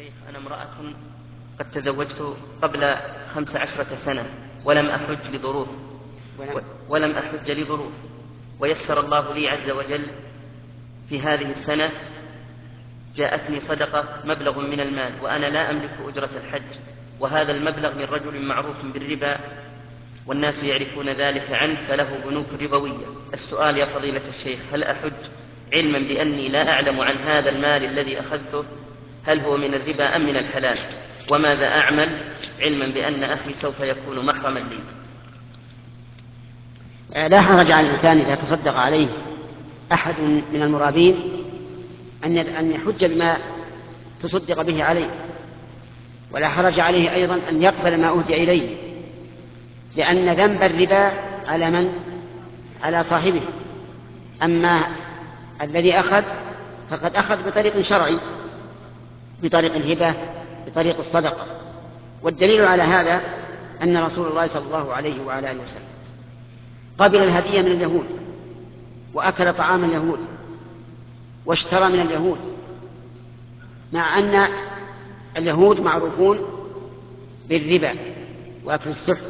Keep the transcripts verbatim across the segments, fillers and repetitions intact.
الشيخ، أنا امرأة قد تزوجت قبل خمس عشرة سنة ولم أحج لظروف ولم أحج لظروف ويسر الله لي عز وجل في هذه السنة جاءتني صدقة مبلغ من المال وأنا لا أملك أجرة الحج، وهذا المبلغ من رجل معروف بالربا والناس يعرفون ذلك عنه فله بنوك ربوية. السؤال يا فضيلة الشيخ، هل أحج علما بأني لا أعلم عن هذا المال الذي أخذته هل هو من الربا أم من الحلال؟ وماذا أعمل علما بأن أخي سوف يكون محرما لي؟ لا حرج على الإنسان إذا تصدق عليه أحد من المرابين أن يحج بما تصدق به عليه، ولا حرج عليه أيضا أن يقبل ما أهدي إليه، لأن ذنب الربا على من؟ على صاحبه. أما الذي أخذ فقد أخذ بطريق شرعي، بطريق الهبة، بطريق الصدقة. والدليل على هذا أن رسول الله صلى الله عليه وعلى آله وسلم قبل الهدية من اليهود وأكل طعام اليهود واشترى من اليهود، مع أن اليهود معروفون بالربا وأكل السحت.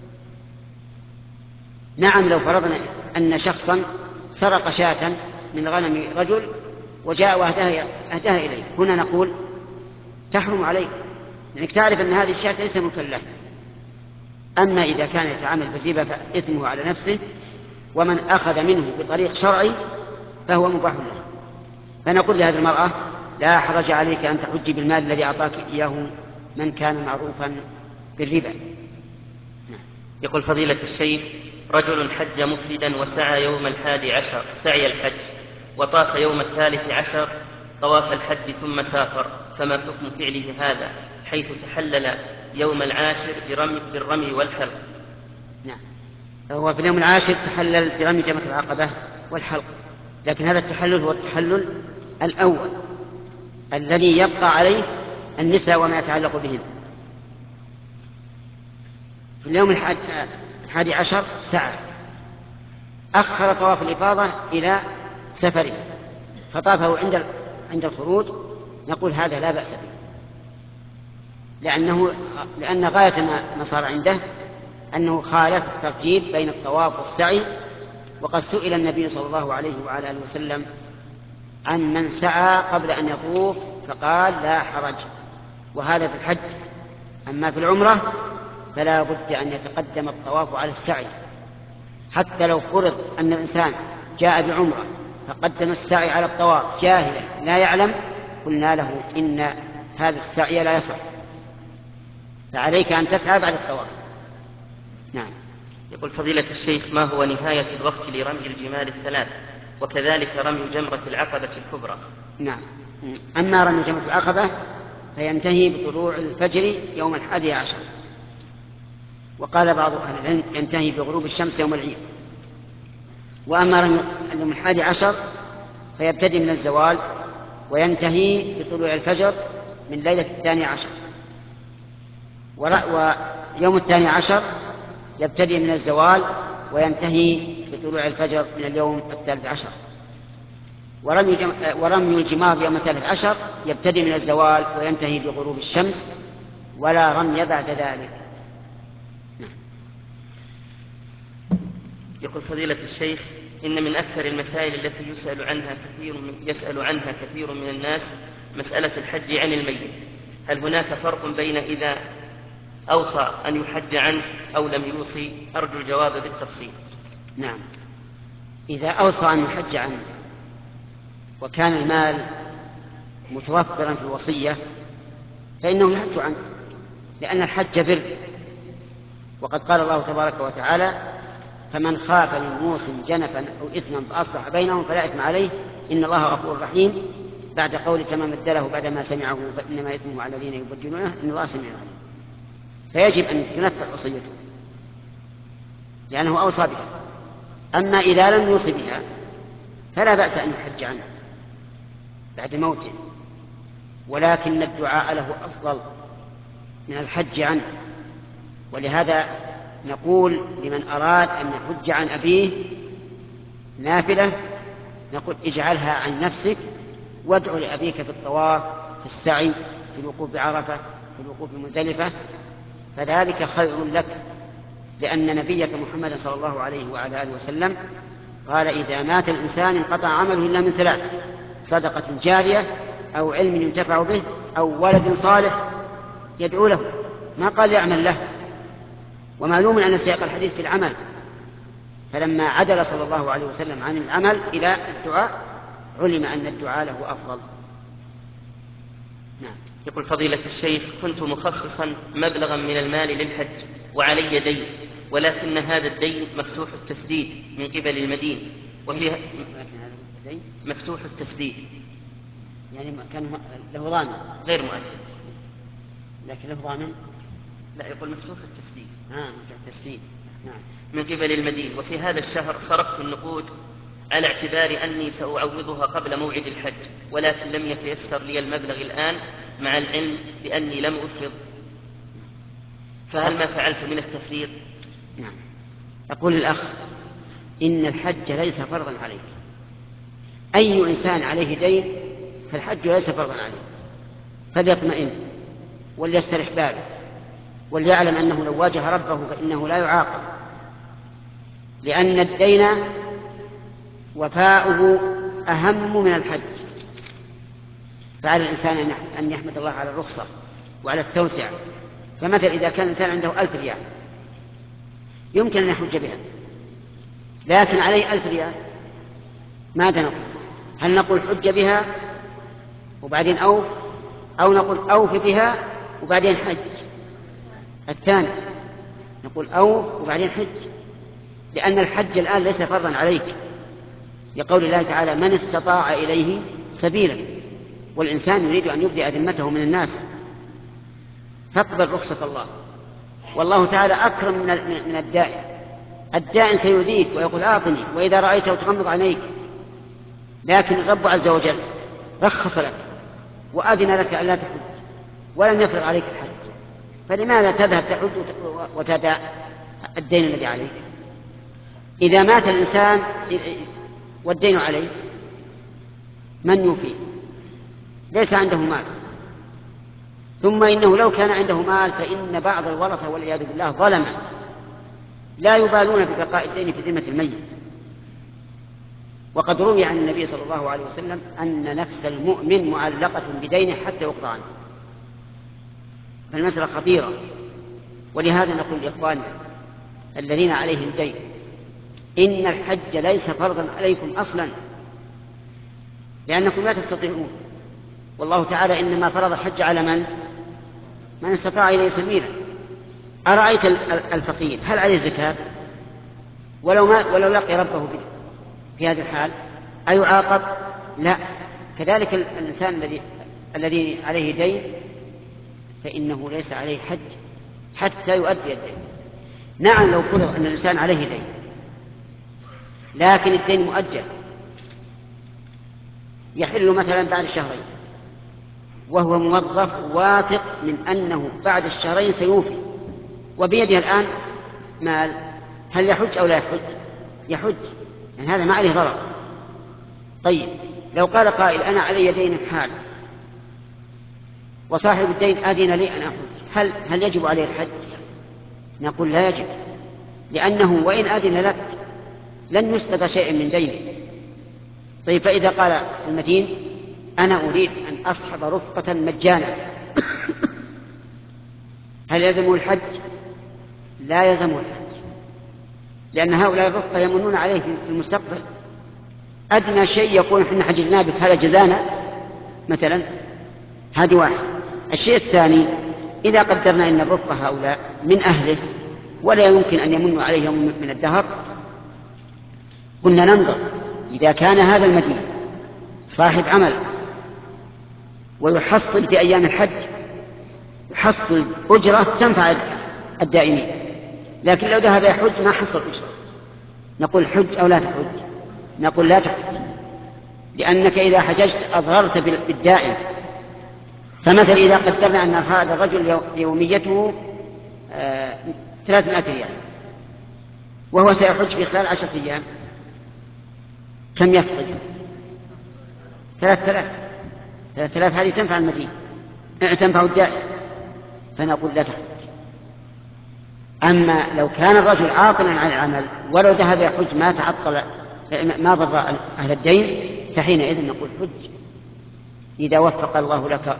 نعم، لو فرضنا أن شخصا سرق شاة من غنم رجل وجاء وأهداها إليه، هنا نقول تحرم عليه، لأنك تعرف أن هذه الشاة ليس ملكا له. أما إذا كان يتعامل بالربا فإثمه على نفسه، ومن أخذ منه بطريق شرعي فهو مباح له. فنقول لهذه المرأة لا حرج عليك أن تحجي بالمال الذي أعطاك إياه من كان معروفا بالربا. يقول فضيلة الشيخ، رجل حج مفردا وسعى يوم الحادي عشر سعي الحج، وطاف يوم الثالث عشر طواف الحج ثم سافر، فما حكم فعله هذا حيث تحلل يوم العاشر برمي بالرمي والحلق؟ نعم، هو في اليوم العاشر تحلل برمي جمرة العقبة والحلق، لكن هذا التحلل هو التحلل الأول الذي يبقى عليه النساء وما يتعلق بهن. في اليوم الحادي عشر سعى، أخر طواف الإفاضة إلى سفره فطافه عند عند الخروج، نقول هذا لا بأس به، لأنه لأن غاية ما صار عنده أنه خالف الترتيب بين الطواف والسعي. وقد سئل النبي صلى الله عليه وعلى آله وسلم عن من سعى قبل أن يطوف فقال لا حرج، وهذا في الحج. أما في العمرة فلا بد أن يتقدم الطواف على السعي، حتى لو فرض أن الإنسان جاء بعمرة فقدم السعي على الطواف جاهلا لا يعلم، قلنا له إن هذا السعي لا يصح، فعليك أن تسعى بعد الطواف. نعم. يقول فضيلة الشيخ، ما هو نهاية الوقت لرمي الجمال الثلاث وكذلك رمي جمرة العقبة الكبرى؟ نعم، أما رمي جمرة العقبة فينتهي بطلوع الفجر يوم الحادي عشر، وقال بعض أهل العلم ينتهي بغروب الشمس يوم العيد. وأما رمي يوم الحادي عشر فيبتدي من الزوال وينتهي بطلوع الفجر من ليلة الثاني عشر، ويوم الثاني عشر يبتدي من الزوال وينتهي بطلوع الفجر من اليوم الثالث عشر. ورمي, جم... ورمي الجمار يوم الثالث عشر يبتدي من الزوال وينتهي بغروب الشمس، ولا رمي بعد ذلك. يقول فضيلة الشيخ، إن من أكثر المسائل التي يسأل عنها كثير من يسأل عنها كثير من الناس مسألة الحج عن الميت، هل هناك فرق بين إذا أوصى أن يحج عنه أو لم يوصي؟ أرجو الجواب بالتفصيل. نعم، إذا أوصى أن يحج عنه وكان المال متوفرا في الوصية فإنه يحج عنه، لأن الحج بر، وقد قال الله تبارك وتعالى فمن خاف من موص جنفا أو إثما فأصلح بينهم فلا إثم عليه إن الله غفور رحيم، بعد قول كما مثله بعد ما سمعه فإنما إثمه على الذين يبدلونه إن الله سميع عليم. فيجب أن تنفذ وصيته لأنه أوصى بها. أما إذا لم يوصي بها فلا بأس أن يحج عنه بعد موته، ولكن الدعاء له أفضل من الحج عنه. ولهذا نقول لمن أراد أن يحج عن أبيه نافلة نقول اجعلها عن نفسك وادعو لأبيك في الطواف في السعي في الوقوف بعرفة، في الوقوف بمزدلفة، فذلك خير لك، لأن نبيك محمد صلى الله عليه وعلى آله وسلم قال إذا مات الإنسان انقطع عمله إلا من ثلاث: صدقة جارية، أو علم ينتفع به، أو ولد صالح يدعو له. ما قال يعمل له، ومعلوم أن سياق الحديث في العمل، فلما عدل صلى الله عليه وسلم عن العمل إلى الدعاء علم أن الدعاء له أفضل. نعم. يقول فضيلة الشيخ: كنت مخصصا مبلغا من المال للحج وعلي دين، ولكن هذا الدين مفتوح التسديد من قبل المدين، وفيها مفتوح التسديد يعني كان له ضامن غير مؤدب، لكن له ضامن. لا، يقول مفتوح التسديد. آه مفتوح التسديد. نعم. من قبل المدين، وفي هذا الشهر صرفت النقود على اعتبار أني سأعوضها قبل موعد الحج، ولكن لم يتيسر لي المبلغ الآن مع العلم بأني لم أفرض، فهل ما فعلت من التفريط؟ نعم. يقول الأخ: إن الحج ليس فرضا عليك. أي إنسان عليه دين فالحج ليس فرضا عليه، فليطمئن وليسترح باله، وليعلم أنه لو واجه ربه فإنه لا يعاقب، لأن الدين وفاؤه أهم من الحج. فعلى الإنسان أن يحمد الله على الرخصة وعلى التوسعة. فمثل إذا كان الإنسان عنده ألف ريال يمكن أن يحج بها، لكن عليه ألف ريال، ماذا نقول؟ هل نقول حج بها وبعدين أوف، أو نقول أوف بها وبعدين حج؟ الثاني نقول أوف وبعدين حج، لأن الحج الآن ليس فرضا عليك، لقول الله تعالى: من استطاع إليه سبيلا، والإنسان يريد أن يبدأ ذمته من الناس، فاقبل رخصة الله. والله تعالى أكرم من الدائن. الدائن سيؤذيك ويقول أعطني، وإذا رأيته تغمض عينيك، لكن الرب عز وجل رخص لك وأذن لك ألا تحج ولم يفرض عليك الحج، فلماذا تذهب تحج وتدع الدين الذي عليك؟ إذا مات الإنسان والدين عليه، من يوفي؟ ليس عنده مال، ثم إنه لو كان عنده مال فإن بعض الورثة والعياذ بالله ظلمة لا يبالون ببقاء الدين في ذمة الميت. وقد روي عن النبي صلى الله عليه وسلم أن نفس المؤمن معلقة بدينه حتى يقضى عنه. فالمسألة خطيرة، ولهذا نقول لإخواننا الذين عليهم دين: إن الحج ليس فرضا عليكم أصلا، لأنكم لا تستطيعون، والله تعالى إنما فرض الحج على من؟ من استطاع إليه سبيلا. أرأيت الفقير هل عليه زكاة؟ ولو, ما ولو لقي ربه في هذه الحال أيعاقب؟ لا. كذلك الإنسان الذي الذي عليه دين فإنه ليس عليه حج حتى يؤدي الدين. نعم، لو فرض أن الإنسان عليه دين لكن الدين مؤجل، يحل مثلا بعد شهرين، وهو موظف واثق من أنه بعد الشهرين سيوفي، وبيده الآن مال، هل يحج أو لا يحج؟ يحج، يعني هذا ما عليه ضرر. طيب، لو قال قائل: أنا علي دين حال وصاحب الدين أذن لي أن أحج، هل, هل يجب عليه الحج؟ نقول لا يجب، لأنه وإن أذن لك لن يسقط شيء من دينه. طيب، فإذا قال المدين: أنا أريد أن أصحب رفقة مجانا، هل يلزمه الحج؟ لا يلزمه الحج، لأن هؤلاء الرفقة يمنون عليه في المستقبل. أدنى شيء يقول: إحنا حجزنا بك، هذا جزانا مثلا. هذا واحد. الشيء الثاني: إذا قدرنا أن الرفقة هؤلاء من أهله ولا يمكن أن يمنوا عليه يوم من الدهر، قلنا ننظر إذا كان هذا المدين صاحب عمل ويحصل في أيام الحج، يحصل أجرة تنفع الدائمين، لكن لو ذهب يحج ما حصل أجرة، نقول حج أو لا تحج؟ نقول لا تحج، لأنك إذا حججت أضررت بالدائم. فمثل إذا قدرنا أن هذا الرجل يوميته ثلاثمائة ريال وهو سيحج في خلال عشرة أيام، كم يفقد؟ ثلاثة آلاف. ثلاثة آلاف هذه تنفع المدين، تنفع الدائرة، فنقول لا تحج. أما لو كان الرجل عاطلا عن العمل ولو ذهب يحج ما تعطل ما ضر أهل الدين، فحينئذ نقول حج إذا وفق الله لك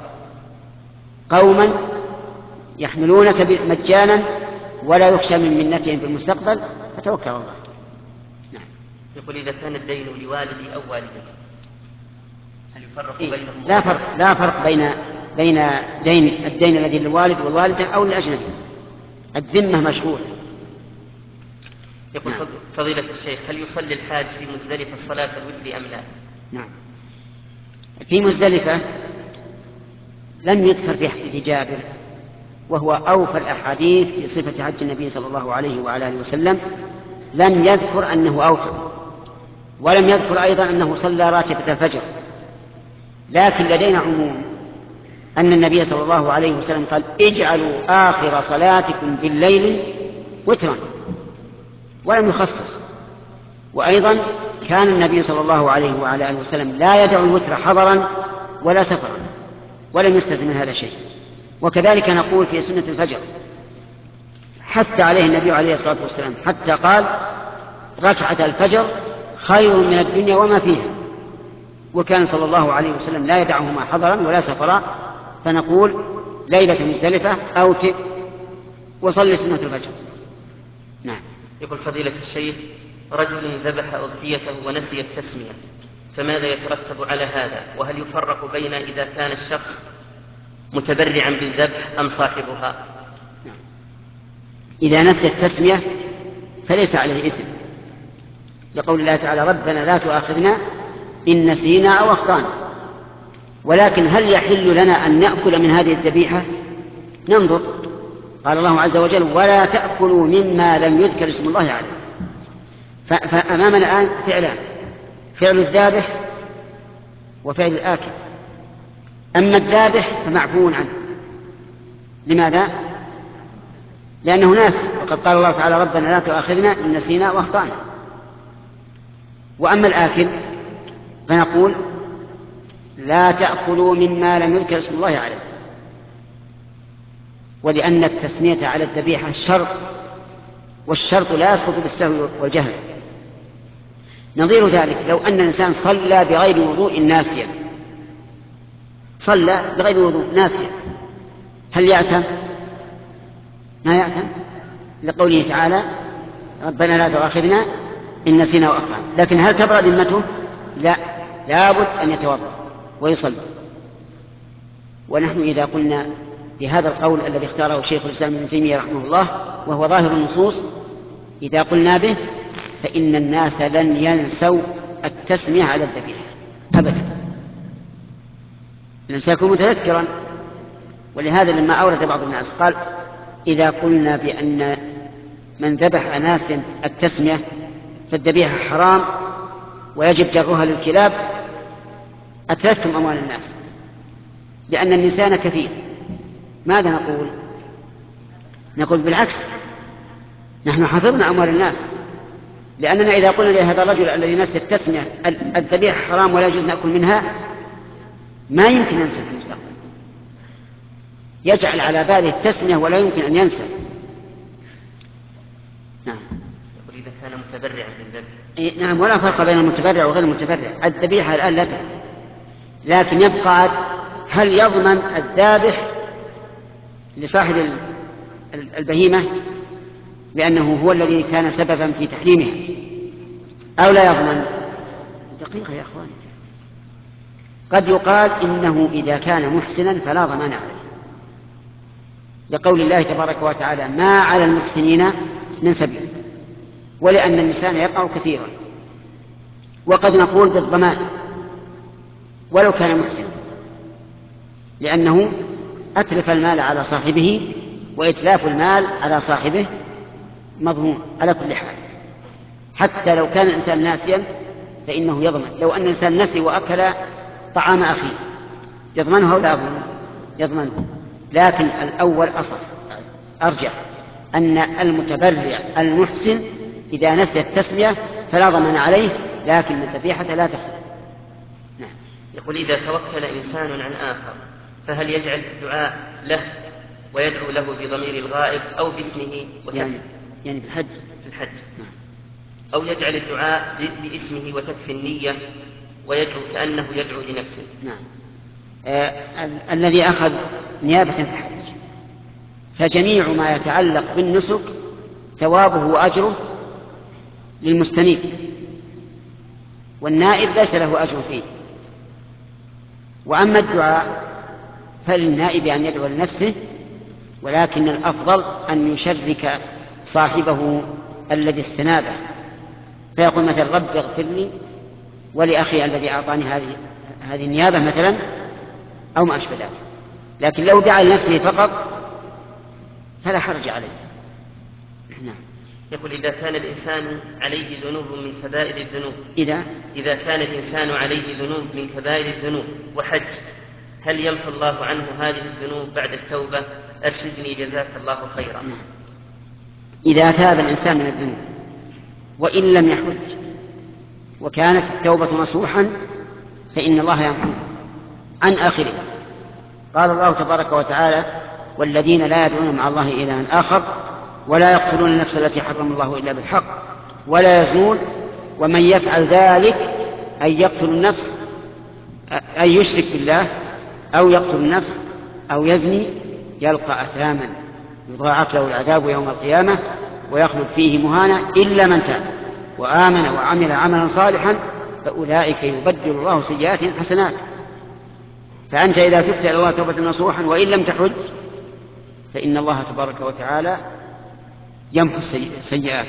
قوما يحملونك مجانا ولا يخشى من منتهم في المستقبل، فتوكل الله. نعم. يقول إذا كان الدين لوالدي أو والدتي هل يفرق إيه؟ بينهم؟ لا فرق لا فرق بين بين دين الدين الذي للوالد والوالدة أو للأجنبي، الذمة مشروعة. يقول نعم. فضيلة الشيخ، هل يصلي الحاج في مزدلفة صلاة الوتر أم لا؟ نعم. في مزدلفة لم يذكر في حديث جابر، وهو أوفى الأحاديث بصفة حج النبي صلى الله عليه وعلى آله وسلم، لم يذكر أنه أوتر، ولم يذكر أيضا أنه صلى راتبة الفجر. لكن لدينا عموم أن النبي صلى الله عليه وسلم قال: اجعلوا آخر صلاتكم بالليل وترا، ولم يخصص. وأيضا كان النبي صلى الله عليه وعلى آله وسلم لا يدع الوتر حضرا ولا سفرا، ولم يستثن من هذا شيء. وكذلك نقول في سنة الفجر حث عليه النبي عليه الصلاة والسلام، حتى قال: ركعة الفجر خير من الدنيا وما فيها. وكان صلى الله عليه وسلم لا يدعهما حضرا ولا سفرا. فنقول ليلة مزدلفة أوتر وصلي سنة الفجر. نعم. يقول فضيلة الشيخ: رجل ذبح أضحيته ونسي التسمية، فماذا يترتب على هذا؟ وهل يفرق بين إذا كان الشخص متبرعا بالذبح أم صاحبها؟ نعم. إذا نسي التسمية فليس عليه إثم، لقول الله تعالى: ربنا لا تؤاخذنا إن نسينا أو أخطأنا. ولكن هل يحل لنا أن نأكل من هذه الذبيحة؟ ننظر. قال الله عز وجل: ولا تأكلوا مما لم يذكر اسم الله عليه. فأمامنا الآن فعلان: فعل الذابح وفعل الآكل. أما الذابح فمعفو عنه. لماذا؟ لأنه ناسي، وقد قال الله تعالى: ربنا لا تؤاخذنا إن نسينا وأخطأنا. وأما الآكل فنقول: لا تأكلوا مما لم يذكر اسم الله عليه، ولأن التسمية على الذبيحة شرط، والشرط لا يسقط بالسهو والجهل. نظير ذلك لو أن الإنسان صلى بغير وضوء ناسيا، صلى بغير وضوء ناسيا، هل يأثم؟ ما يأثم، لقوله تعالى: ربنا لا تؤاخذنا إن نسينا وأخطأنا. لكن هل تبرأ ذمته؟ لا، لابد أن يتوضأ ويصلي. ونحن إذا قلنا بهذا القول الذي اختاره شيخ الإسلام ابن تيمية رحمه الله، وهو ظاهر النصوص، إذا قلنا به فإن الناس لن ينسوا التسمية على الذبيحة أبدا، لن سيكون متذكرا. ولهذا لما أورد بعض الناس قال: إذا قلنا بأن من ذبح ناسا التسمية فالذبيحة حرام ويجب جرها للكلاب، أتلفتم أموال الناس، لأن النسيان كثير. ماذا نقول؟ نقول بالعكس، نحن حفظنا أموال الناس، لأننا إذا قلنا لهذا الرجل الذي نسي التسمية الذبيحة حرام ولا يجوز نأكل منها، ما يمكن ينسى في المستقبل، يجعل على باله التسمية ولا يمكن أن ينسى. نعم. إذا كان متبرعا بالذبح. إيه نعم، ولا فرق بين المتبرع وغير المتبرع، الذبيحة الآن لا تفرق. لكن يبقى هل يضمن الذابح لصاحب البهيمة لأنه هو الذي كان سببا في تحريمها أو لا يضمن؟ دقيقة يا أخواني، قد يقال إنه إذا كان محسنا فلا ضمان عليه، لقول الله تبارك وتعالى: ما على المحسنين من سبيل. ولأن النسيان يقع كثيرا، وقد نقول بالضمان ولو كان محسنا، لأنه أتلف المال على صاحبه، وإتلاف المال على صاحبه مضمون على كل حال. حتى لو كان الإنسان ناسيا فإنه يضمن. لو أن الإنسان نسي وأكل طعام أخيه يضمنه أو لا يضمنه؟ يضمنه. لكن الأول أصح أرجح، أن المتبرع المحسن إذا نسي التسمية فلا ضمان عليه، لكن الذبيحة لا تحل. نعم. يقول: إذا توكل إنسان عن آخر فهل يجعل الدعاء له ويدعو له بضمير الغائب أو باسمه يعني, يعني في الحج في الحج أو يجعل الدعاء باسمه وتكفي النية ويدعو كأنه يدعو لنفسه؟ نعم. آه ال- الذي أخذ نيابة في الحج فجميع ما يتعلق بالنسك ثوابه وأجره للمستنيب، والنائب ليس له أجر فيه. وأما الدعاء فللنائب أن يدعو لنفسه، ولكن الأفضل أن يشرك صاحبه الذي استنابه، فيقول مثلا رب اغفر لي ولأخي الذي أعطاني هذه هذه النيابة مثلا أو ما أشبه ذلك. لكن لو دعا لنفسه فقط فلا حرج عليه. نعم. يقول إذا كان الإنسان عليه ذنوب من كبائر الذنوب إذا إذا كان الإنسان عليه ذنوب من كبائر الذنوب وحج، هل يمحو الله عنه هذه الذنوب بعد التوبة؟ أرشدني جزاك الله خيرا. نعم. إذا تاب الإنسان من الذنوب وإن لم يحج وكانت التوبة نصوحا فإن الله يمحو عن آخره. قال الله تبارك وتعالى: والذين لا يدعون مع الله إلها آخر ولا يقتلون النفس التي حرم الله إلا بالحق ولا يزنون ومن يفعل ذلك أي يقتل النفس أي يشرك بالله أو يقتل النفس أو يزني يلقى أثاما يضاعف له العذاب يوم القيامة ويخلد فيه مهانا إلا من تاب وآمن وعمل عملا صالحا فأولئك يبدل الله سيئاتهم حسنات. فأنت إذا تبت إلى الله توبة نصوحا وإن لم تحج فإن الله تبارك وتعالى يمحو السيئات.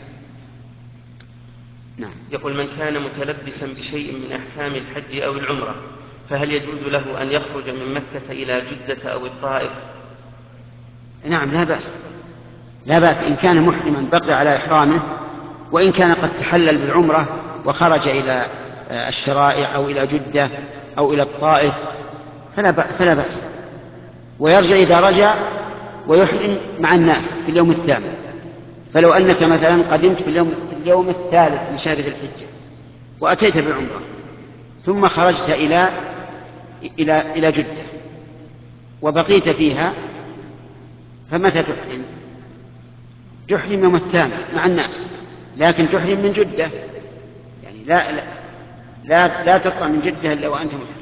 نعم. يقول: من كان متلبسا بشيء من أحكام الحج أو العمرة فهل يجوز له أن يخرج من مكة إلى جدة أو الطائف؟ نعم، لا بأس لا بأس إن كان محرما بقي على إحرامه، وإن كان قد تحلل بالعمرة وخرج إلى الشرائع أو إلى جدة أو إلى الطائف فلا بأس، ويرجع إذا رجع ويحرم مع الناس في اليوم الثامن. فلو أنك مثلا قدمت في اليوم, في اليوم الثالث من شهر ذي الحجة وأتيت بالعمرة ثم خرجت إلى إلى إلى جدة وبقيت فيها، فمتى تحرم؟ تحرم يوم الثامن مع الناس، لكن تحرم من جدة، يعني لا لا لا, لا تطلع من جدة إلا وأنت محرم.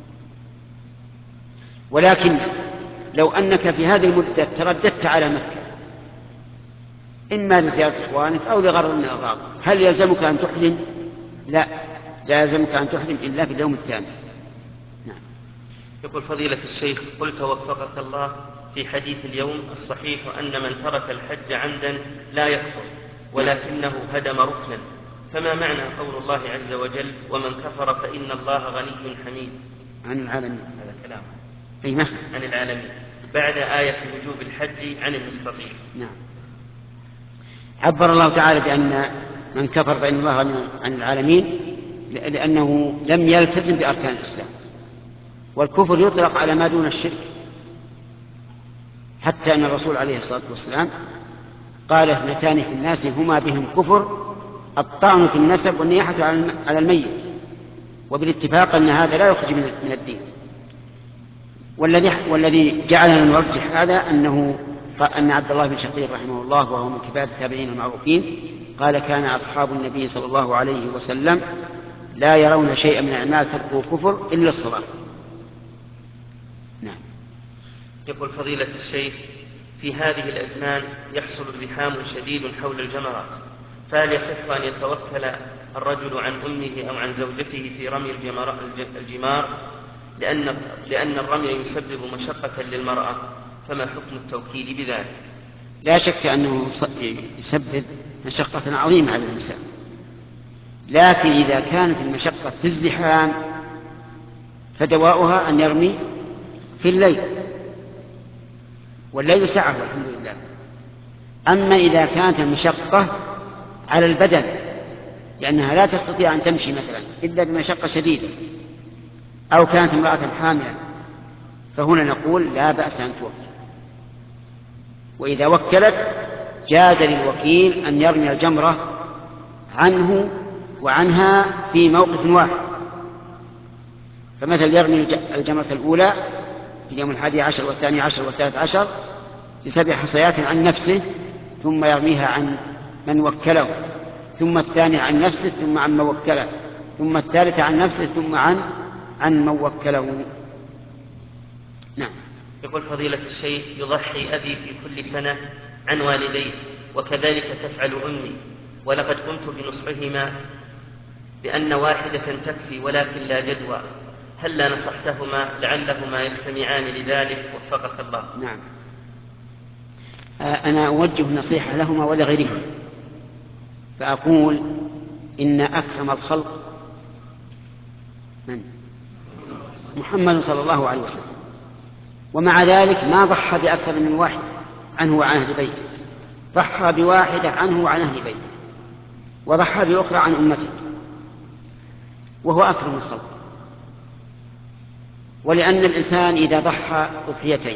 ولكن لو أنك في هذه المدة ترددت على مكة إما لزيارة إخوانك أو لغرض من الأغراض، هل يلزمك أن تحرم؟ لا، لا يلزمك أن تحرم إلا في اليوم الثاني. نعم. يقول: فضيلة الشيخ، قلت وفقك الله في حديث اليوم الصحيح أن من ترك الحج عمدا لا يكفر ولكنه هدم ركنا، فما معنى قول الله عز وجل: ومن كفر فإن الله غني حميد؟ عن العالمين. هذا كلام أي نعم. عن العالمين بعد آية وجوب الحج عن المستطيع. نعم. عبر الله تعالى بأن من كفر فإن الله غني عن العالمين لأنه لم يلتزم بأركان الإسلام، والكفر يطلق على ما دون الشرك، حتى أن الرسول عليه الصلاة والسلام قال: اثنتان في الناس هما بهم كفر، الطعن في النسب والنياحة على الميت، وبالاتفاق أن هذا لا يخرج من الدين. والذي والذي جعلنا نرجح هذا أنه أن عبد الله بن شقيق رحمه الله وهو من كبار التابعين المعروفين قال: كان أصحاب النبي صلى الله عليه وسلم لا يرون شيئا من أعمال تركه كفر إلا الصلاة. نعم. يقول: فضيلة الشيخ، في هذه الأزمان يحصل ازدحام شديد حول الجمرات، فهل يصح أن يتوكل الرجل عن أمه أو عن زوجته في رمي الجمار لأن, لأن الرمي يسبب مشقة للمرأة، فما حكم التوكيل بذلك؟ لا شك أنه يسبب مشقة عظيمة على الإنسان، لكن إذا كانت المشقة في الزحام فدواؤها أن يرمي في الليل، والليل سعه والحمد لله. أما إذا كانت المشقة على البدن لأنها لا تستطيع أن تمشي مثلا إلا بمشقة شديدة، أو كانت امرأة حاملا، فهنا نقول لا بأس أن توكل. وإذا وكلت جاز للوكيل أن يرمي الجمرة عنه وعنها في موقف واحد، فمثل يرمي الجمرة الأولى في اليوم الحادي عشر والثاني عشر والثالث عشر بسبع حصيات عن نفسه، ثم يرميها عن من وكله، ثم الثاني عن نفسه ثم عن من وكله، ثم الثالثة عن نفسه ثم عن عن من وكله. نعم. يقول فضيلة الشيخ: يضحي أبي في كل سنة عن والديه، وكذلك تفعل أمي، ولقد قمت بنصحهما بأن واحدة تكفي ولكن لا جدوى، هل لا نصحتهما لعلهما يستمعان لذلك؟ وفقك الله. نعم. أنا أوجه النصيحة لهما ولغيرهما، فأقول إن أكرم الخلق من؟ محمد صلى الله عليه وسلم، ومع ذلك ما ضحى بأكثر من واحد عنه وعن أهل بيته، ضحى بواحدة عنه وعن أهل بيته، وضحى بأخرى عن أمته، وهو أكرم الخلق. ولأن الإنسان إذا ضحى أضحيتين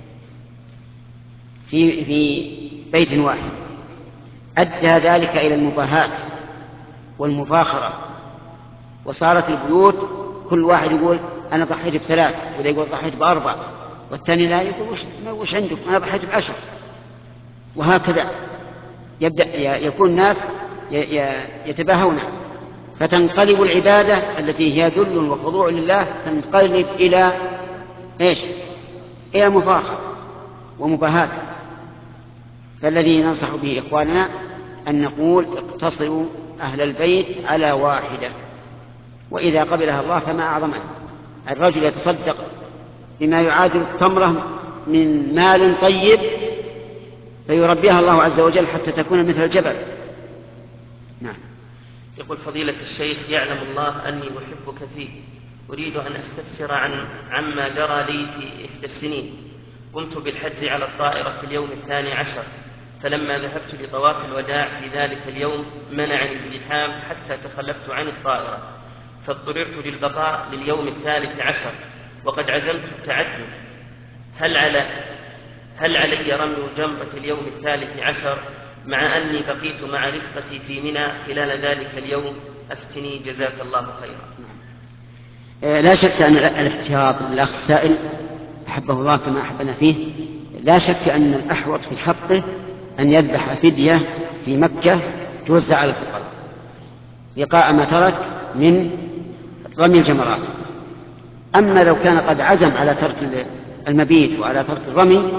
في في بيت واحد أدى ذلك إلى المباهاة والمفاخرة، وصارت البيوت كل واحد يقول أنا ضحيت بثلاث، ولا يقول ضحيت بأربع، والثاني لا يقول وش, وش عندك أنا ضحيت بعشر، وهكذا يبدأ يكون الناس يتباهون، فتنقلب العبادة التي هي ذل وخضوع لله تنقلب إلى إيش؟ إلى مفاخرة ومباهاة. فالذي ننصح به إخواننا أن نقول اقتصروا أهل البيت على واحدة، وإذا قبلها الله فما أعظمها. الرجل يتصدق بما يعادل التمرة من مال طيب فيربيها الله عز وجل حتى تكون مثل الجبل. نعم. يقول فضيلة الشيخ: يعلم الله أني أحبك فيه، أريد أن أستفسر عن عما جرى لي في إحدى السنين. قمت بالحج على الطائرة في اليوم الثاني عشر، فلما ذهبت لطواف الوداع في ذلك اليوم منعني الزحام حتى تخلفت عن الطائرة، فاضطررت للبقاء لليوم الثالث عشر وقد عزمت التعدد. هل على هل علي رمي جمرة اليوم الثالث عشر مع أني بقيت مع رفقتي في منى خلال ذلك اليوم؟ أفتني جزاك الله خيرا. لا شك أن الاحتياط للأخ السائل أحبه الله كما أحبنا فيه، لا شك أن الأحوط في حقه أن يذبح فدية في مكة توزع على الفقراء لقاء ما ترك من رمي الجمرات. أما لو كان قد عزم على ترك المبيت وعلى ترك الرمي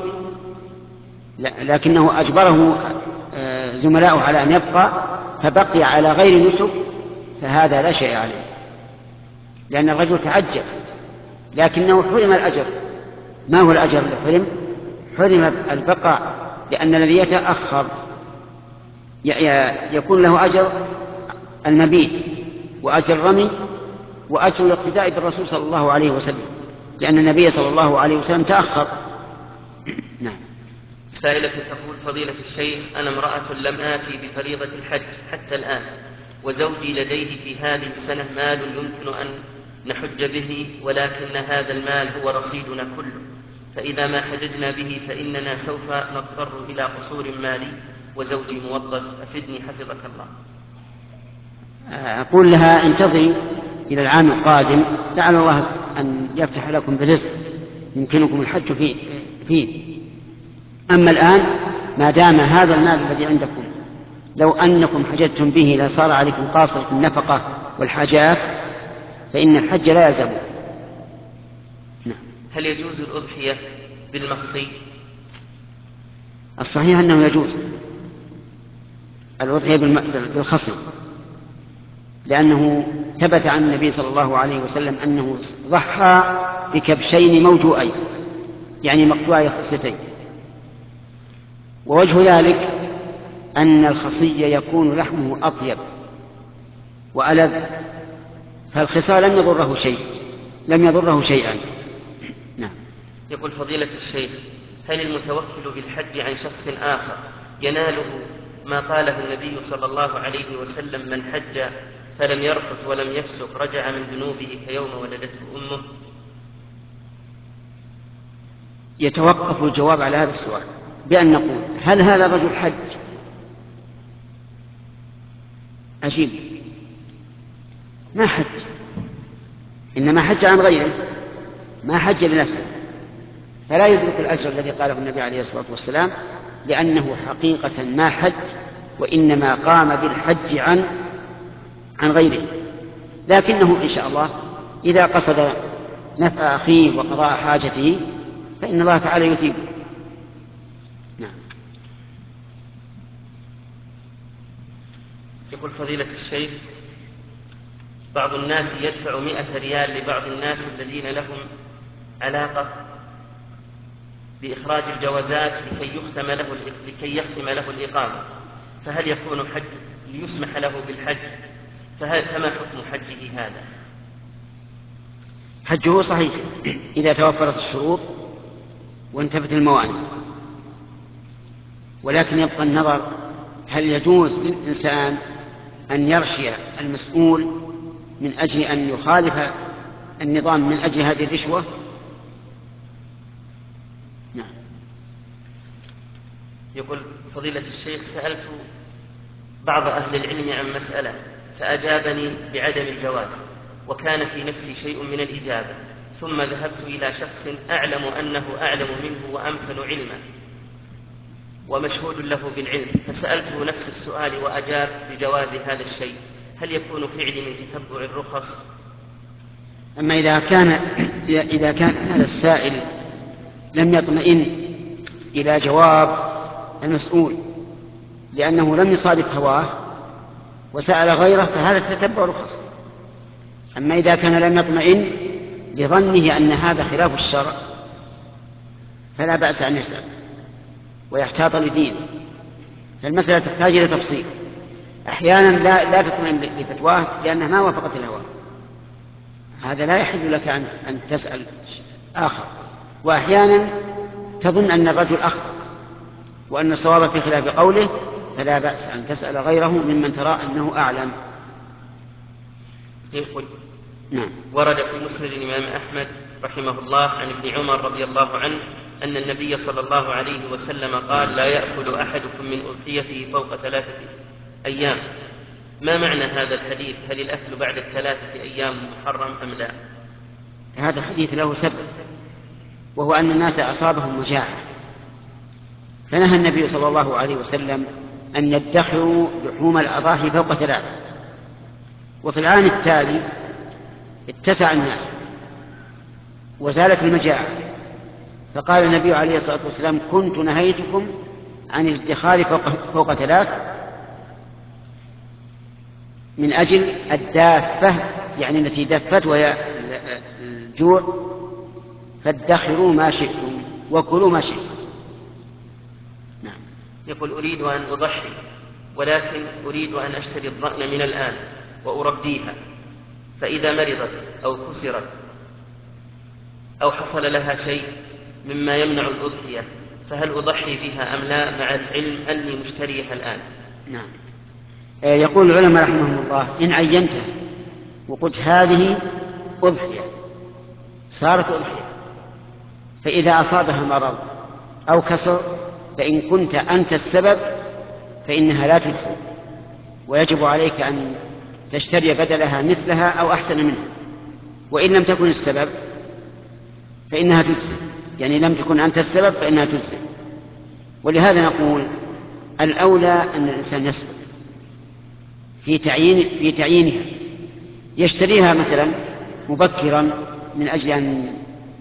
لكنه أجبره زملاؤه على أن يبقى فبقي على غير نسك، فهذا لا شيء عليه، لأن الرجل تعجل لكنه حرم الأجر. ما هو الأجر الذي حرم؟ حرم البقاء، لأن الذي يتأخر يكون له أجر المبيت وأجر الرمي وأجر الاقتداء بالرسول صلى الله عليه وسلم، لأن النبي صلى الله عليه وسلم تأخر. نعم. سائلة تقول: فضيلة الشيخ، أنا امرأة لم آتي بفريضة الحج حتى الآن، وزوجي لديه في هذه السنة مال يمكن أن نحج به، ولكن هذا المال هو رصيدنا كله، فإذا ما حججنا به فإننا سوف نضطر إلى قصور مالي وزوجي موظف، أفدني حفظك الله. أقول لها انتظري إلى العام القادم لعل الله أن يفتح لكم برزق يمكنكم الحج فيه, فيه. أما الآن ما دام هذا المال الذي عندكم لو أنكم حججتم به لصار عليكم قاصر في النفقة والحاجات فإن الحج لا يلزم. نعم. هل يجوز الأضحية بالمخصي؟ الصحيح أنه يجوز الأضحية بالخصي، لأنه ثبت عن النبي صلى الله عليه وسلم أنه ضحى بكبشين موجوئين يعني مقطوعي خصيتين. ووجه ذلك أن الخصي يكون لحمه أطيب وألذ، فالخصاء لم يضره شيء لم يضره شيئا. نعم. يقول فضيلة الشيخ: هل المتوكل بالحج عن شخص آخر يناله ما قاله النبي صلى الله عليه وسلم: من حج فلم يرفث ولم يفسق رجع من ذنوبه كيوم ولدته أمه؟ يتوقف الجواب على هذا السؤال بأن نقول: هل هذا الرجل حج؟ أجيب: ما حج، إنما حج عن غيره، ما حج لنفسه، فلا يدرك الأجر الذي قاله النبي عليه الصلاة والسلام، لأنه حقيقة ما حج، وإنما قام بالحج عن عن غيره، لكنه إن شاء الله إذا قصد نفع أخيه وقضاء حاجته فإن الله تعالى يثيبه. نعم. يقول فضيلة الشيخ: بعض الناس يدفع مئة ريال لبعض الناس الذين لهم علاقة بإخراج الجوازات لكي يختم له لكي يختم له الإقامة، فهل يكون حج ليسمح له بالحج؟ فهل فما حكم حجه هذا؟ حجه صحيح إذا توفرت الشروط وانتفت الموانع، ولكن يبقى النظر هل يجوز للإنسان أن يرشي المسؤول من أجل أن يخالف النظام من أجل هذه الرشوة؟ نعم. يقول فضيلة الشيخ: سألت بعض أهل العلم عن مسألة فأجابني بعدم الجواز، وكان في نفسي شيء من الإجابة، ثم ذهبت إلى شخص أعلم أنه أعلم منه وأمكن علما ومشهود له بالعلم، فسألته نفس السؤال وأجاب بجواز هذا الشيء، هل يكون فعلي من تتبع الرخص؟ أما إذا كان إذا كان هذا السائل لم يطمئن إلى جواب المسؤول لأنه لم يصادف هواه وسأل غيره فهذا تتبع الرخص. أما إذا كان لم يطمئن لظنه أن هذا خلاف الشرع فلا بأس أن يسأل ويحتاط لدينه، فالمسألة تحتاج إلى تفصيل. أحيانا لا, لا تطمئن لفتواه لأنها ما وافقت الهوى، هذا لا يحل لك أن, أن تسأل آخر، وأحيانا تظن أن الرجل أخطأ وأن الصواب في خلاف قوله، فلا بأس أن تسأل غيره ممن ترى أنه أعلم. يقول: نعم. ورد في مسند الإمام أحمد رحمه الله عن ابن عمر رضي الله عنه أن النبي صلى الله عليه وسلم قال: لا يأكل أحدكم من أضحيته فوق ثلاثة أيام. ما معنى هذا الحديث؟ هل الأكل بعد الثلاثة أيام محرم أم لا؟ هذا الحديث له سبب، وهو أن الناس أصابهم مجاعة، فنهى النبي صلى الله عليه وسلم أن يدخروا لحوم الأضاحي فوق ثلاثة، وفي العام التالي اتسع الناس وزالت المجاعة، فقال النبي عليه الصلاة والسلام: كنت نهيتكم عن الادخار فوق, فوق ثلاث من أجل الدافة، يعني التي دفت وهي الجوع، فادخروا ما شئتم وكلوا ما شئتم. نعم. يقول: أريد أن أضحي ولكن أريد أن أشتري الضأن من الآن وأربيها، فإذا مرضت أو كسرت أو حصل لها شيء مما يمنع الأضحية فهل أضحي بها أم لا، مع العلم أني مشتريها الآن؟ نعم. يقول العلماء رحمهم الله: إن عينتها وقلت هذه أضحية صارت أضحية، فإذا أصابها مرض أو كسر فإن كنت أنت السبب فإنها لا تجزي، ويجب عليك أن تشتري بدلها مثلها أو أحسن منها، وإن لم تكن السبب فإنها تجزي، يعني لم تكن أنت السبب فإنها تجزي. ولهذا نقول الأولى أن الإنسان يسبق في تعيين في تعيينها، يشتريها مثلا مبكرا من أجل أن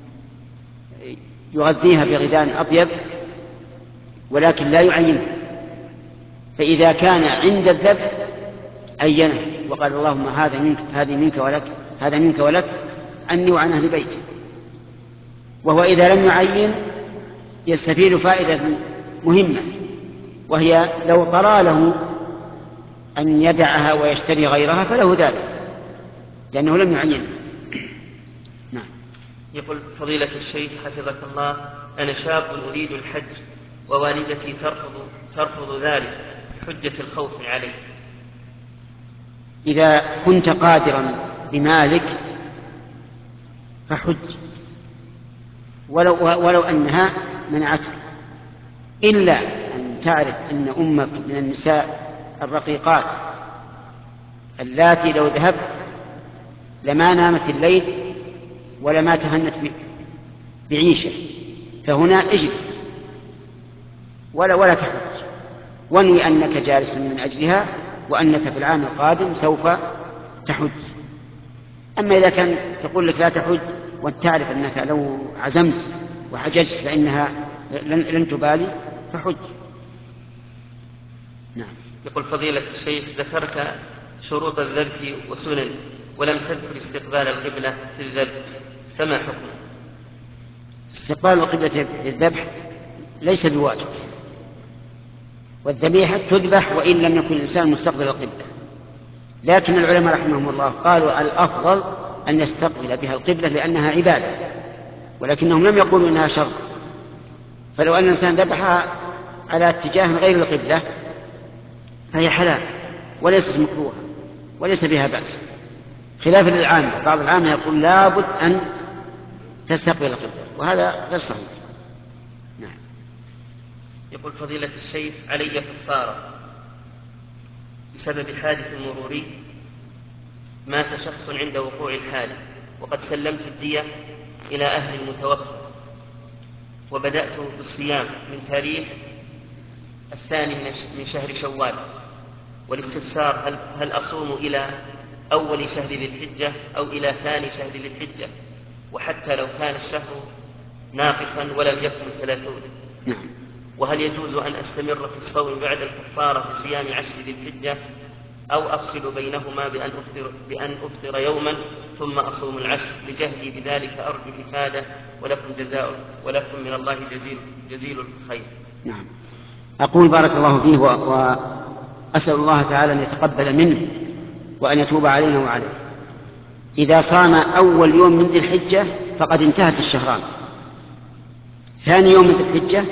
يغذيها بغذاء أطيب، ولكن لا يعينها، فإذا كان عند الذبح عينه وقال: اللهم هذا منك هذه منك ولك هذا منك ولك عني وعن أهل بيتي. وهو إذا لم يعين يستفيد فائدة مهمة، وهي لو طرى له أن يدعها ويشتري غيرها فله ذلك لأنه لم يعين. نعم. يقول فضيلة الشيخ حفظك الله: أنا شاب أريد الحج ووالدتي ترفض ترفض ذلك حجة الخوف عليه. إذا كنت قادرا بمالك فحج ولو, ولو أنها منعتك، إلا أن تعرف أن أمك من النساء الرقيقات اللاتي لو ذهبت لما نامت الليل ولما تهنت بعيشة، فهنا اجلس ولا ولا تحج، وانوي أنك جالس من أجلها وأنك في العام القادم سوف تحج. أما إذا كان تقول لك لا تحج وتعرف أنك لو عزمت وحججت فإنها لن, لن تبالي فحج. نعم. يقول فضيلة الشيخ ذكرت شروط الذبح وسنن ولم تذكر استقبال القبلة في الذبح، فما حكمه؟ استقبال القبلة للذبح ليس بواجب، والذبيحة تذبح وإن لم يكن الإنسان مستقبل القبلة، لكن العلماء رحمهم الله قالوا الأفضل أن يستقبل بها القبلة لأنها عبادة، ولكنهم لم يقولوا إنها شرط. فلو أن الإنسان ذبحها على اتجاه غير القبلة فهي حلال وليست مكروهة وليس بها بأس، خلافا للعامة. بعض العامة يقول لابد أن تستقبل القبلة، وهذا غير صحيح. نعم. يقول فضيلة الشيخ علي كفارة بسبب حادث مروري، مات شخص عند وقوع الحادث وقد سلمت الدية إلى أهل المتوفى، وبدأت بالصيام من تاريخ الثاني من شهر شوال، والاستفسار هل, هل أصوم إلى أول شهر ذي الحجة أو إلى ثاني شهر ذي الحجة، وحتى لو كان الشهر ناقصا ولم يكن ثلاثون، وهل يجوز أن أستمر في الصوم بعد الكفارة في صيام عشر ذي الحجة أو أفصل بينهما بأن أفطر, بأن أفطر يوما ثم أصوم العشر؟ لجهلي بذلك أرجو الإفادة، ولكم جزاء ولكم من الله جزيل, جزيل الخير. نعم. أقول بارك الله فيه وأسأل الله تعالى أن يتقبل منه وأن يتوب علينا وعليه. إذا صام أول يوم من ذي الحجة فقد انتهت الشهران، ثاني يوم من ذي الحجة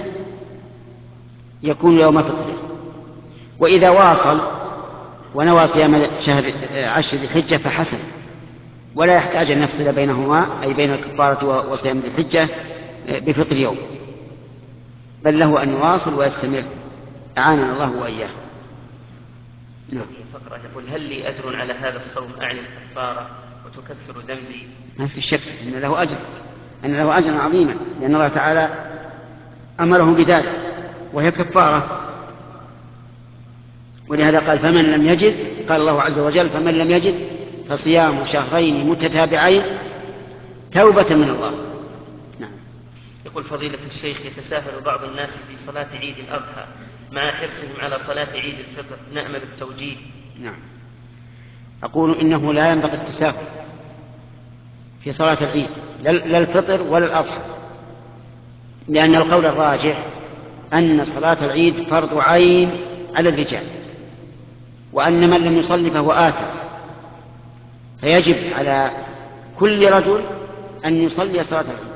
يكون يوم فطره، وإذا واصل ونوى صيام شهر عشر ذي الحجة فحسن، ولا يحتاج أن يفصل بينهما أي بين الكفارة وصيام ذي الحجة بفطر يوم، بل له أن يواصل ويستمر، أعاننا الله وإياه. نعم. فقرة يقول هل لي أجر على هذا الصوم أعني الكفارة وتكفر ذنبي؟ ما في شك أن له أجر، أن له أجرا عظيما، لأن الله تعالى أمره بذلك وهي كفارة. ولهذا قال فمن لم يجد، قال الله عز وجل فمن لم يجد فصيام شهرين متتابعين توبة من الله. نعم. يقول فضيلة الشيخ يتساهل بعض الناس في صلاة عيد الأضحى مع حرصهم على صلاة عيد الفطر، نأمل التوجيه. نعم. أقول إنه لا ينبغي التساهل في صلاة العيد، لا الفطر ولا الأضحى، لأن القول الراجح أن صلاة العيد فرض عين على الرجال، وأن من لم يصلي فهو آثم، فيجب على كل رجل أن يصلي صلاة العيد،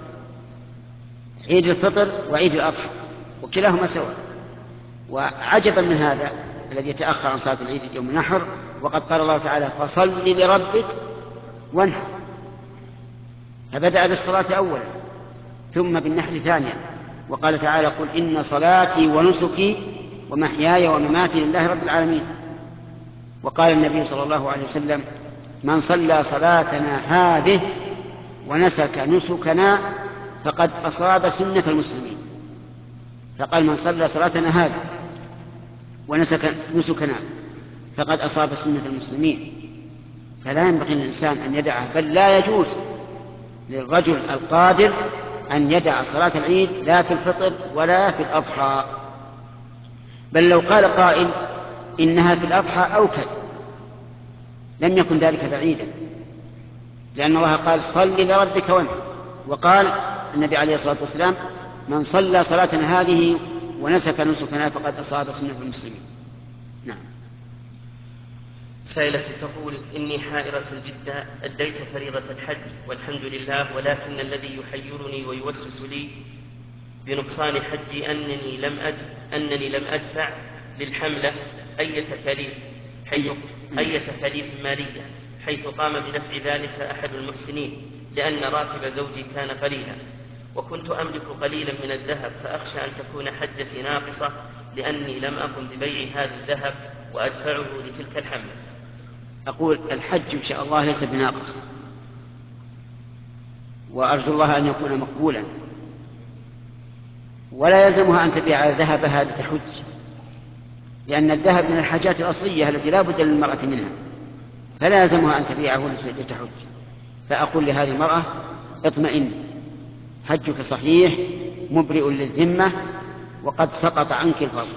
عيد الفطر وعيد الأضحى وكلاهما سواء. وعجبا من هذا الذي يتأخر عن صلاة العيد يوم النحر، وقد قال الله تعالى فصل لربك وانحر، فبدأ بالصلاة أولا ثم بالنحر ثانيا، وقال تعالى قل إن صلاتي ونسكي ومحياي ومماتي لله رب العالمين. وقال النبي صلى الله عليه وسلم من صلى صلاتنا هذه ونسك نسكنا فقد أصاب سنة المسلمين، فقال من صلى صلاتنا هذه ونسك نسكنا فقد أصاب سنة المسلمين. فلا ينبغي للإنسان أن يدعه، بل لا يجوز للرجل القادر أن يدع صلاة العيد لا في الفطر ولا في الأضحى، بل لو قال قائل إنها في الأضحى أوكد لم يكن ذلك بعيدا، لأن الله قال صل لربك وانحر، وقال النبي عليه الصلاة والسلام من صلى صلاتنا هذه ونسك نسكنا فقد أصاب سنة المسلمين. نعم. سائلة تقول إني حائرة الجدة، أديت فريضة الحج والحمد لله، ولكن الذي يحيرني ويوسوس لي بنقصان حجي أنني لم أد... أنني لم أدفع للحملة أي تكاليف حيث أي تكاليف مالية حيث قام بنفع ذلك أحد المحسنين، لأن راتب زوجي كان قليلا وكنت أملك قليلا من الذهب، فأخشى أن تكون حجتي ناقصة لأني لم أقم ببيع هذا الذهب وأدفعه لتلك الحملة. أقول الحج إن شاء الله ليس بناقص، وأرجو الله أن يكون مقبولا، ولا يلزمها أن تبيع ذهبها لتحج، لأن الذهب من الحاجات الأصلية التي لا بد للمرأة منها، فلا يلزمها أن تبيعه لتحج. فأقول لهذه المرأة اطمئن، حجك صحيح مبرئ للذمة وقد سقط عنك الفرض.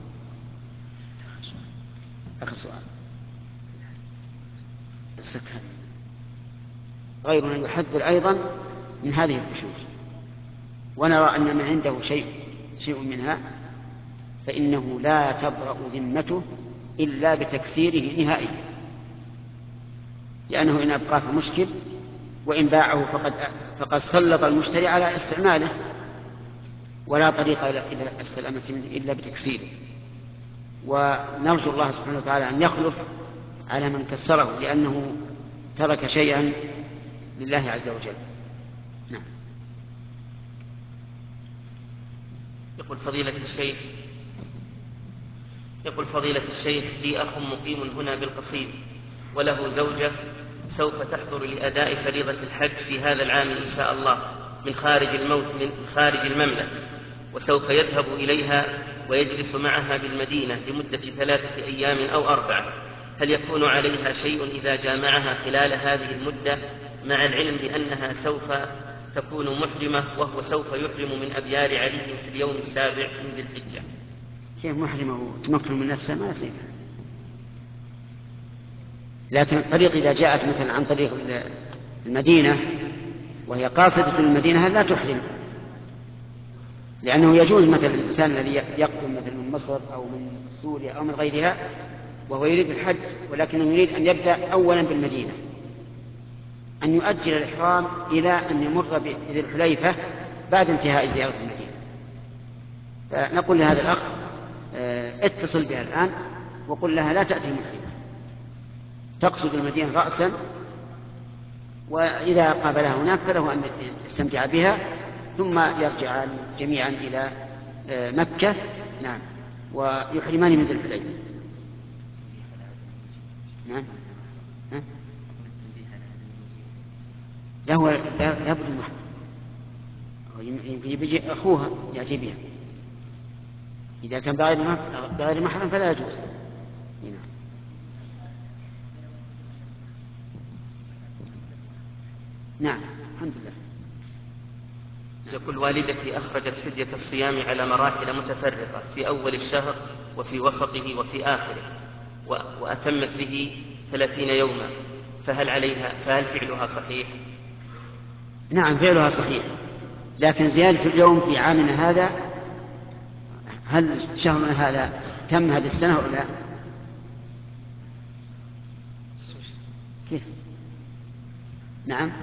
آخر سؤال. السكن غيرنا يحذر أيضا من هذه الفشوش، ونرى أن من عنده شيء شيء منها فإنه لا تبرأ ذمته إلا بتكسيره نهائيا، لأنه إن أبقاه مشكل، وإن باعه فقد فقد سلط المشتري على استعماله، ولا طريق إلى السلامة منه إلا بتكسيره. ونرجو الله سبحانه وتعالى أن يخلف على من كسره، لأنه ترك شيئا لله عز وجل. نعم. يقول فضيلة الشيخ يقول فضيلة الشيخ لي أخ مقيم هنا بالقصيم، وله زوجة سوف تحضر لأداء فريضة الحج في هذا العام إن شاء الله من خارج الموت من خارج المملكة، وسوف يذهب إليها ويجلس معها بالمدينة لمدة ثلاثة أيام أو أربعة. هل يكون عليها شيء إذا جامعها خلال هذه المدة، مع العلم بأنها سوف تكون محرمة وهو سوف يحرم من أبيار علي في اليوم السابع من ذي الحجة؟ كيف محرمة وتمكن من نفسها؟ ما يصير. لكن الطريق إذا جاءت مثلا عن طريق المدينة وهي قاصدة المدينة لا تحرم، لأنه يجوز مثلا الإنسان الذي يقدم مثلا من مصر أو من سوريا أو من غيرها وهو يريد الحج، ولكنه يريد أن يبدأ أولا بالمدينة، أن يؤجل الإحرام إلى أن يمر بذي الحليفة بعد انتهاء زيارة المدينة. فنقول لهذا الأخ اتصل بها الآن وقل لها لا تأتي محرمة، تقصد المدينة رأسا، وإذا قابلها هناك فله أن يستمتع بها ثم يرجعان جميعا إلى مكة. نعم. ويحرمان من ذي الحليفة. نعم. لا هو لا بد المحرم، يجي أخوها يأتي بها. إذا كان بغير محرم فلا يجوز. نعم. الحمد لله. يقول والدتي أخرجت فدية الصيام على مراحل متفرقة في أول الشهر وفي وسطه وفي آخره، وأتمت به ثلاثين يوما، فهل عليها فهل فعلها صحيح؟ نعم فعلها صحيح، لكن زيادة اليوم في عامنا هذا، هل شهرنا هذا تم هذه السنة أو لا؟ كيف؟ نعم.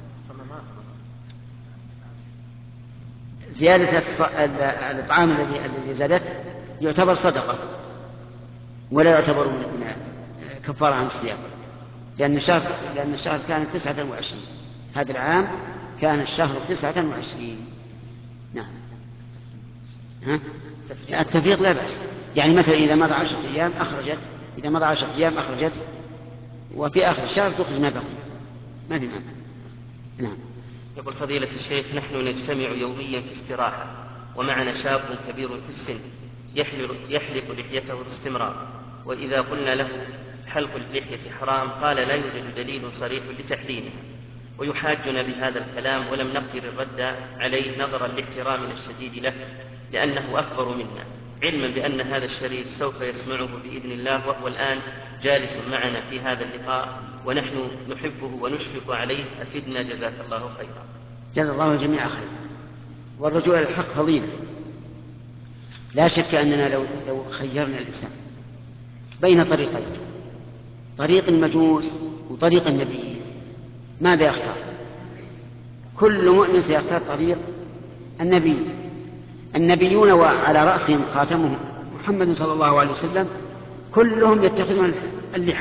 زيادة الإطعام الذي زادته يعتبر صدقة ولا يعتبر من كفارة عن الصيام، لأن الشهر لأن الشهر كان تسعة وعشرين، هذا العام كان الشهر تسعة وعشرين. نعم. ها؟ التفريق لا بأس، يعني مثلا إذا مضى عشرة أيام أخرجت إذا مضى عشرة أيام أخرجت وفي آخر الشهر تخرج ما بقي، ما في مانع. نعم. يقول فضيلة الشيخ نحن نجتمع يوميا في استراحة، ومعنا شاب كبير في السن يحلق, يحلق لحيته باستمرار، وإذا قلنا له حلق اللحية حرام قال لا يوجد دليل صريح لتحريمها، ويحاجنا بهذا الكلام ولم نقدر الرد عليه نظرا لاحترامنا الشديد له لأنه أكبر منا، علما بأن هذا الشريط سوف يسمعه بإذن الله وهو الآن جالس معنا في هذا اللقاء ونحن نحبه ونشفق عليه، أفدنا جزاك الله خيرا. جزا الله الجميع خيرا. والرجوع إلى الحق فضيلة، لا شك أننا لو, لو خيرنا الإنسان بين طريقين، طريق المجوس وطريق النبي، ماذا يختار؟ كل مؤمن سيختار طريق النبي. النبيون وعلى رأسهم خاتمهم محمد صلى الله عليه وسلم كلهم يتخذون اللحى،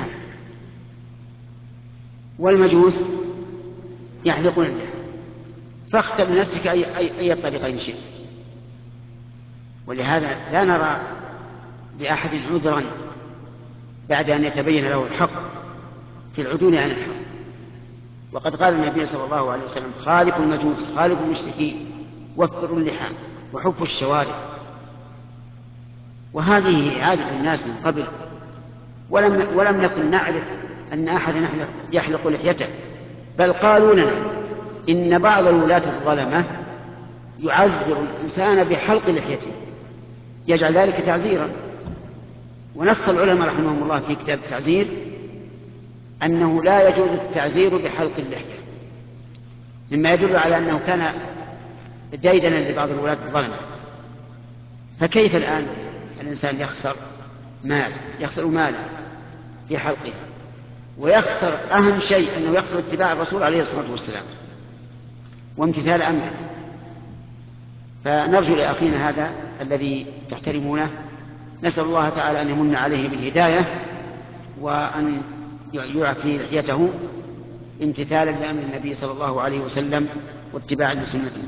والمجوس يحلقون اللحى، فاختر لنفسك أي, أي, أي الطريقين شئت. ولهذا لا نرى لأحد عذرا بعد أن يتبين له الحق في العدول عن الحق. وقد قال النبي صلى الله عليه وسلم خالفوا المجوس خالفوا المشركين وفروا اللحى وحب الشوارع، وهذه عادة الناس من قبل، ولم, ولم نكن نعرف أن أحدا يحلق لحيته، بل قالوا لنا إن بعض الولاة الظلمة يعزر الإنسان بحلق لحيته، يجعل ذلك تعزيرا. ونص العلماء رحمهم الله في كتاب التعزير أنه لا يجوز التعزير بحلق اللحية، مما يدل على أنه كان ديدنا لبعض الولاة الظلمة. فكيف الآن الإنسان يخسر مال، يخسر ماله في حلقه، ويخسر أهم شيء أنه يخسر اتباع الرسول عليه الصلاة والسلام وامتثال أمره. فنرجو لأخينا هذا الذي تحترمونه، نسأل الله تعالى أن يمن عليه بالهداية وأن يعفي لحيته امتثالا لأمر النبي صلى الله عليه وسلم واتباعا لسنته.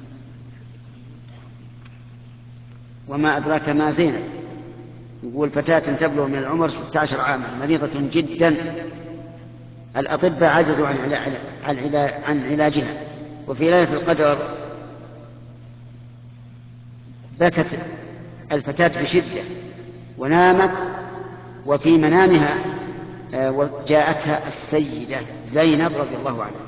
وما أدراك ما زينب، يقول فتاة تبلغ من العمر ستة عشر عاما مريضة جدا، الأطباء عجزوا عن علاجها، وفي ليلة القدر بكت الفتاة بشدة ونامت، وفي منامها جاءتها السيدة زينب رضي الله عنها.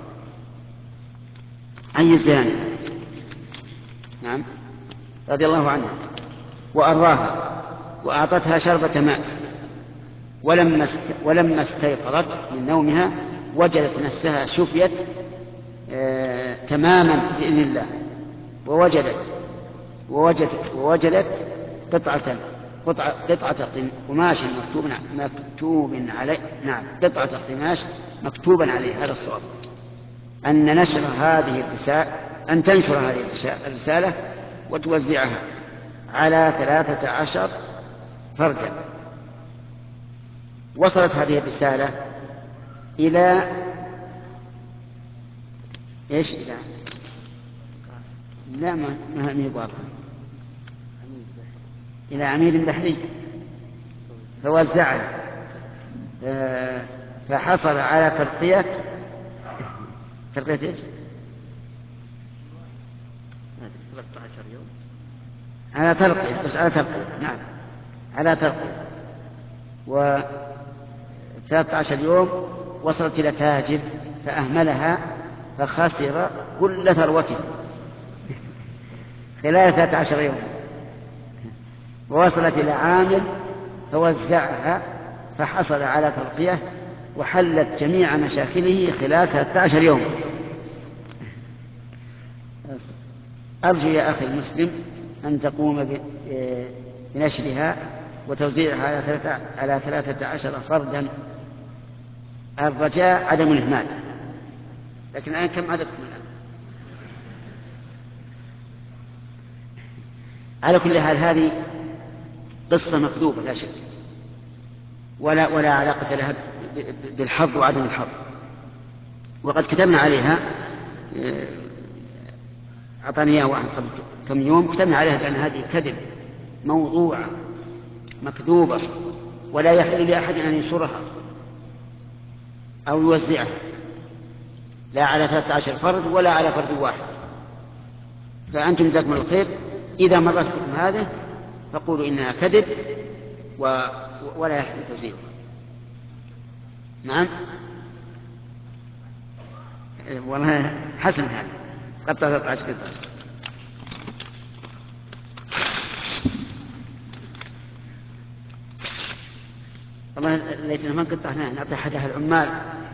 أي زينب؟ نعم، رضي الله عنها، وأراها وأعطتها شربة ماء، ولما ولما استيقظت من نومها وجدت نفسها شفيت آه تماما بإذن الله، ووجدت ووجدت ووجدت قطعة قطعة قطعة قماش مكتوب مكتوب عليه نعم قطعة قماش مكتوبا عليه هذا الصواب، أن نشر هذه الرسالة أن تنشر هذه الرسالة وتوزعها على ثلاثة عشر فردا. وصلت هذه الرسالة إلى إيش؟ إلى لا ما ما هي واضحة، إلى عميد بحري، فوزعها فحصل على ترقية ترقية إيش؟ ثلاثة عشر يوم على ترقية، بس على ترقية، نعم على ترقية، وثلاثة عشر يوم وصلت إلى تاجر فأهملها فخسر كل ثروته خلال ثلاثة عشر يوم، ووصلت إلى عامل فوزعها فحصل على ترقية وحلت جميع مشاكله خلال ثلاثة عشر يوم. أرجو يا أخي المسلم أن تقوم بنشرها وتوزيعها على ثلاثة عشر فردا، الرجاء عدم الإهمال. لكن الآن كم عددكم الآن؟ على كل حال هذه قصة مكذوبة لا شك، ولا ولا علاقة لها بالحظ وعدم الحظ، وقد كتبنا عليها، أعطاني إياه واحد قبل كم يوم، كتبنا عليها بأن هذه كذب موضوعة مكذوبة ولا يحل لأحد أن ينشرها أو يوزعها، لا على ثلاثة عشر فرد ولا على فرد واحد. فأنتم جزاكم الله الخير، إذا مرت بكم هذا فقولوا إنها كذب و... ولا يحل توزيعها. نعم والله حسن هذا قد ثلاثة عشر قطعة. والله ليتنا ما نقطع هنا، نعطي أحدها العمال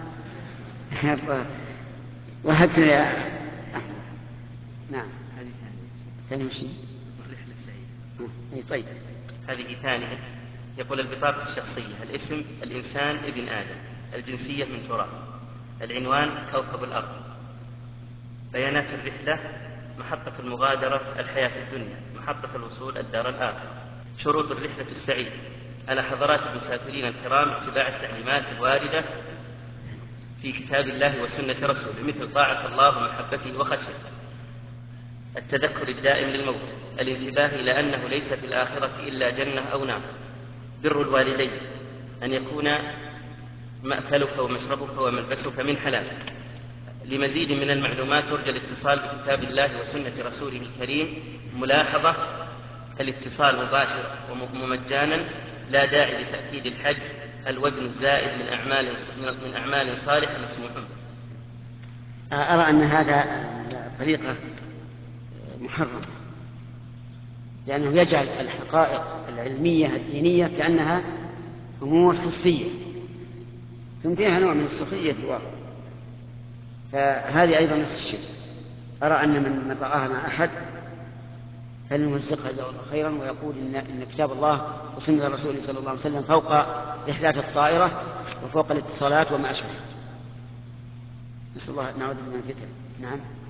وهكذا يا نعم. هذه ثانية شيء الرحلة السعيدة. طيب هذه ثانية. يقول البطاقة الشخصية: الاسم الإنسان ابن آدم، الجنسية من تراب، العنوان كوكب الأرض، بيانات الرحلة: محطة المغادرة الحياة الدنيا، محطة الوصول الدار الآخرة. شروط الرحلة السعيدة: على حضرات المسافرين الكرام اتباع التعليمات الواردة في كتاب الله وسنة رسوله، مثل طاعة الله ومحبته وخشيته، التذكر الدائم للموت، الانتباه إلى أنه ليس في الآخرة إلا جنة أو نار، بر الوالدين، أن يكون مأكلك ومشربك وملبسك من حلال، لمزيد من المعلومات يرجى الاتصال بكتاب الله وسنة رسوله الكريم. ملاحظة: الاتصال مباشر ومجانا، لا داعي لتأكيد الحجز. الوزن الزائد من أعمال من أعمال صالحة مسموح. أرى أن هذا طريقة محرمة، لأنه يجعل الحقائق العلمية الدينية كأنها أمور حسية، ثم فيها نوع من السخرية في الواقع، فهذه أيضا نفس الشيء. أرى أن من رآها مع أحد فلنمزقها جزاه الله خيرا، ويقول إن, إن كتاب الله وسنة رسوله صلى الله عليه وسلم فوق رحلات الطائرة وفوق الاتصالات وما أشبه. نسأل الله نعوذ بالله من الفتن. نعم.